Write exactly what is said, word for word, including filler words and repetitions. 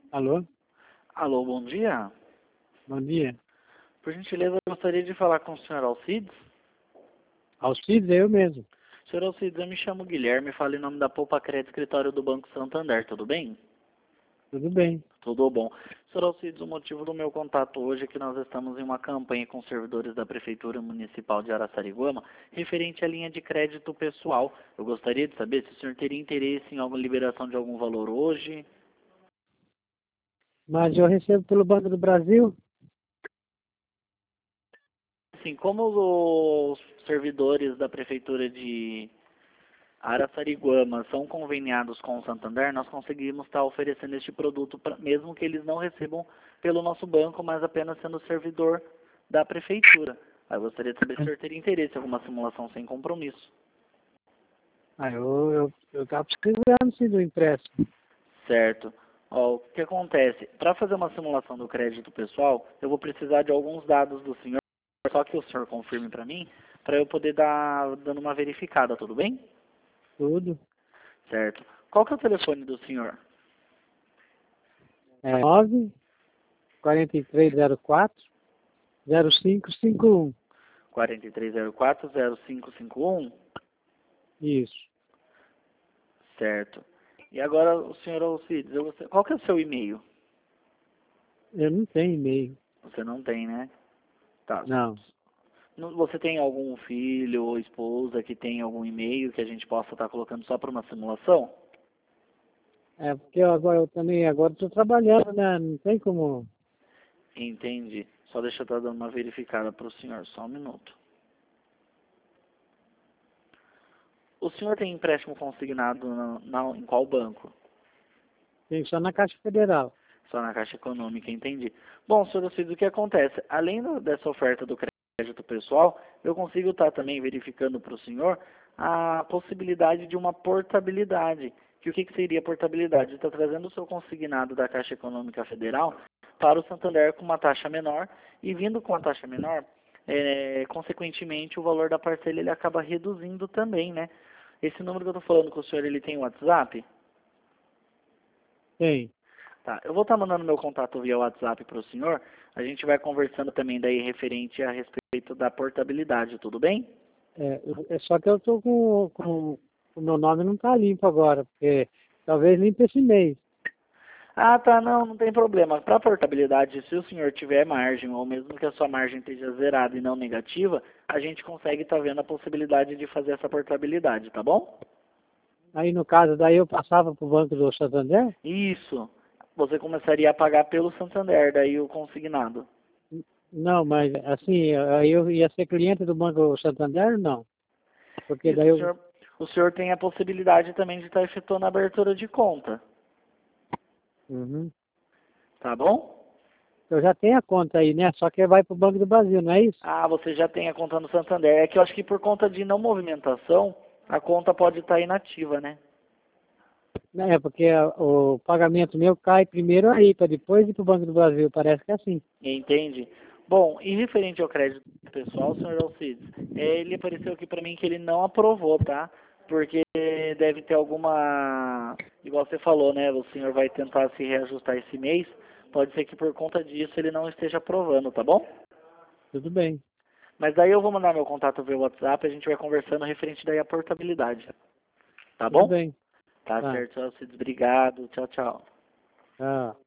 Alô? Alô, bom dia. Bom dia. Por gentileza, eu gostaria de falar com o senhor Alcides. Alcides, é eu mesmo. senhor Alcides, eu me chamo Guilherme, falo em nome da Poupa Crédito Escritório do Banco Santander, tudo bem? Tudo bem. Tudo bom. senhor Alcides, o motivo do meu contato hoje é que nós estamos em uma campanha com servidores da Prefeitura Municipal de Araçariguama referente à linha de crédito pessoal. Eu gostaria de saber se o senhor teria interesse em alguma liberação de algum valor hoje. Mas eu recebo pelo Banco do Brasil? Assim, como os servidores da Prefeitura de Araçariguama são conveniados com o Santander, nós conseguimos estar oferecendo este produto, pra, mesmo que eles não recebam pelo nosso banco, mas apenas sendo servidor da Prefeitura. Aí eu gostaria de saber se o senhor teria interesse em alguma simulação sem compromisso. Ah, eu eu eu estava precisando sim do empréstimo. Certo. Ó, o que acontece? Para fazer uma simulação do crédito pessoal, eu vou precisar de alguns dados do senhor, só que o senhor confirme para mim, para eu poder dar dando uma verificada, tudo bem? Tudo. Certo. Qual que é o telefone do senhor? É nove quatro três zero quatro zero cinco cinco um. quatro três zero quatro zero cinco cinco um? Isso. Certo. E agora, o senhor Alcides, eu gost- qual que é o seu e-mail? Eu não tenho e-mail. Você não tem, né? Tá. Não. Não- Você tem algum filho ou esposa que tem algum e-mail que a gente possa estar colocando só para uma simulação? É porque eu agora eu também agora estou trabalhando, né? Não tem como. Entendi. Só deixa eu estar dando uma verificada para o senhor, só um minuto. O senhor tem empréstimo consignado na, na- em qual banco? Tem só na Caixa Federal. Só na Caixa Econômica, entendi. Bom, senhor Alcides, o que acontece? Além do- dessa oferta do crédito pessoal, eu consigo estar também verificando para o senhor a possibilidade de uma portabilidade. Que o que, que seria portabilidade? Está trazendo o seu consignado da Caixa Econômica Federal para o Santander com uma taxa menor e vindo com a taxa menor, é, consequentemente, o valor da parcela ele acaba reduzindo também, né? Esse número que eu estou falando com o senhor, ele tem WhatsApp? Tem. Tá, eu vou estar mandando meu contato via WhatsApp para o senhor. A gente vai conversando também daí referente a respeito da portabilidade, tudo bem? É, eu- é só que eu estou com, com o meu nome não está limpo agora, porque talvez limpe esse mês. Ah, tá, não, não tem problema. Para portabilidade, se o senhor tiver margem, ou mesmo que a sua margem esteja zerada e não negativa, a gente consegue estar vendo a possibilidade de fazer essa portabilidade, tá bom? Aí no caso, daí eu passava para o Banco do Santander? Isso. Você começaria a pagar pelo Santander, daí o consignado. Não, mas assim, aí eu ia ser cliente do Banco Santander, não. Porque Isso, daí o eu, senhor, o senhor tem a possibilidade também de estar efetuando a abertura de conta, uhum. tá bom? Eu já tenho a conta aí, né? Só que vai para o Banco do Brasil, não é isso? Ah, você já tem a conta no Santander. É que eu acho que por conta de não movimentação, a conta pode estar inativa, né? É, porque a- o pagamento meu cai primeiro aí, para depois ir para o Banco do Brasil. Parece que é assim. Entende? Bom, e referente ao crédito pessoal, senhor Alcides, é, ele apareceu aqui para mim que ele não aprovou, tá? Porque deve ter alguma... Igual você falou, né? O senhor vai tentar se reajustar esse mês. Pode ser que por conta disso ele não esteja aprovando, tá bom? Tudo bem. Mas daí eu vou mandar meu contato via WhatsApp, a gente vai conversando referente daí à portabilidade. Tá Tudo bom? bem. Tá Tá. certo, senhor Alcides. Obrigado. Tchau, tchau. Tá.